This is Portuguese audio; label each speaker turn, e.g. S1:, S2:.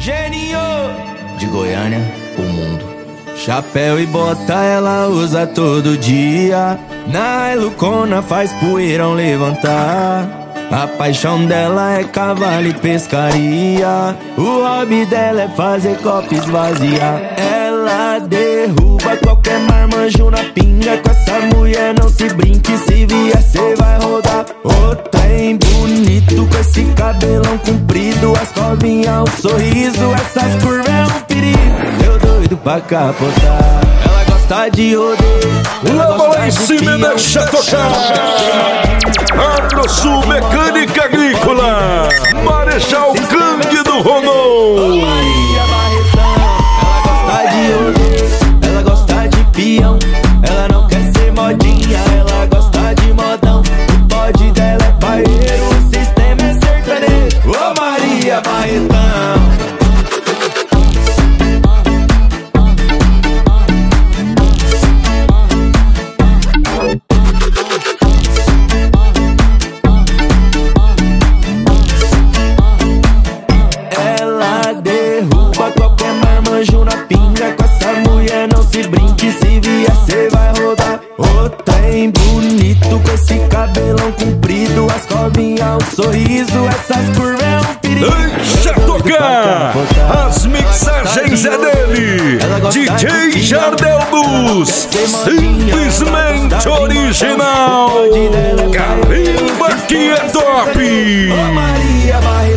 S1: Geninho de Goiânia, o mundo. Chapéu e bota ela usa todo dia. Na Lucona faz poeirão levantar. A paixão dela é cavalo e pescaria. O hobby dela é fazer copo esvaziar. Ela derruba qualquer marmanjo na pinga. Com essa mulher não se brinque, se vier cê vai rodar. Ô trem bonito com esse cabelão comprido, as covinhas, o sorriso, essas curvas é um perigo. Eu doido pra capotar. Ela gosta de rodeio,
S2: lama lá em cima e deixa tocar. Agrosul Mecânica Agrícola, Marechal Cândido Rondon.
S1: Maria Barretão, ela gosta de rodeio, ela gosta de peão. Ela não quer ser modinha, ela gosta de modão. O bode dela é paeiro, o sistema é sertanejo. Ô Maria Barretão. Ela derruba qualquer marmanjo na pinga. Com essa mulher não se brinque, se vier cê vai rodar. Ô trem bonito com esse cabelão comprido, as covinhas, o sorriso, essas curvas é um perigo.
S2: Deixa tocar. As mixagens é dele, DJ Jardel Luz, simplesmente original. Carimba que é top.
S1: Ô Maria Barretão.